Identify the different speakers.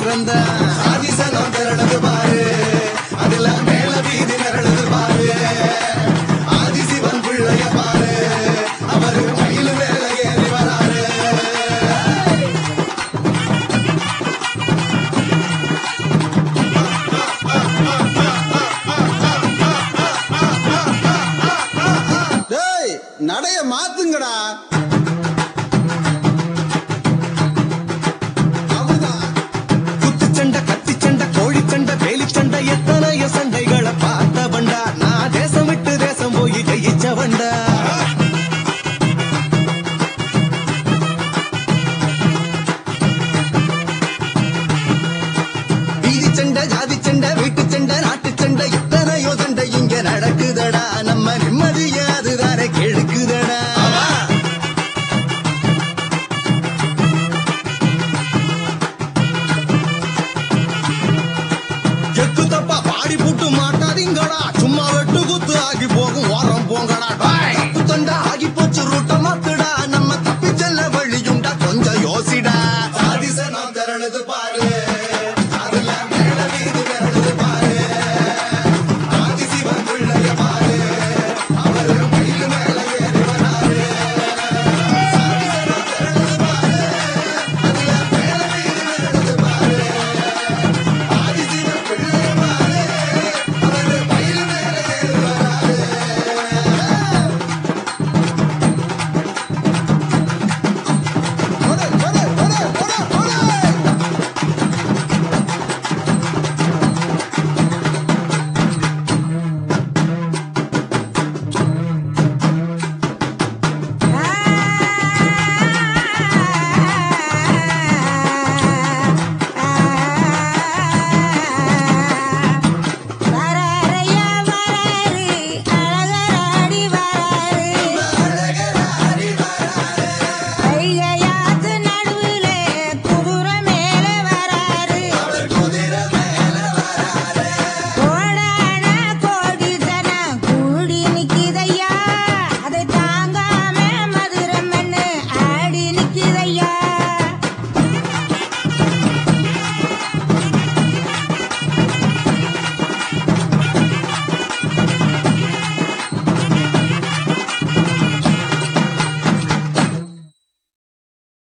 Speaker 1: பிறந்த சாதிசனம் திரளது பாரு அதுல மேல வீதி நிரளது பாரு ஆதிசிவன் பிள்ளைய பாரு அவரு மயில் மேல ஏறி வராரு நடைய மாத்துங்கடா குத்துச்சண்டை கத்திச்சண்டை கோழிச்சண்டை வேலிச்சண்டை எத்தனைய சண்டைகளை பார்த்தவண்டா நான் தேசம் விட்டு தேசம் போய் ஜெயிச்சவண்டா வீதி சண்டை ஜாதி சண்டை வீட்டு சண்டை நாட்டு சண்டை எத்தனையோ சண்டை இங்க நடக்குதடா நம்ம நிம்மதிய அதுதானே கெடுக்குதடா எக்கு தப்பா பாடி போட்டு மாட்டாதீங்கடா சும்மா வெட்டு குத்து ஆகி போகும் ஓரம் போங்கடா தப்பு தண்டா ஆகி போச்சு ரூட்ட மாத்துடா நம்ம தப்பி செல்ல வழியுண்டா கொஞ்சம் யோசிடா சாதிசனம் திரளுது பாரு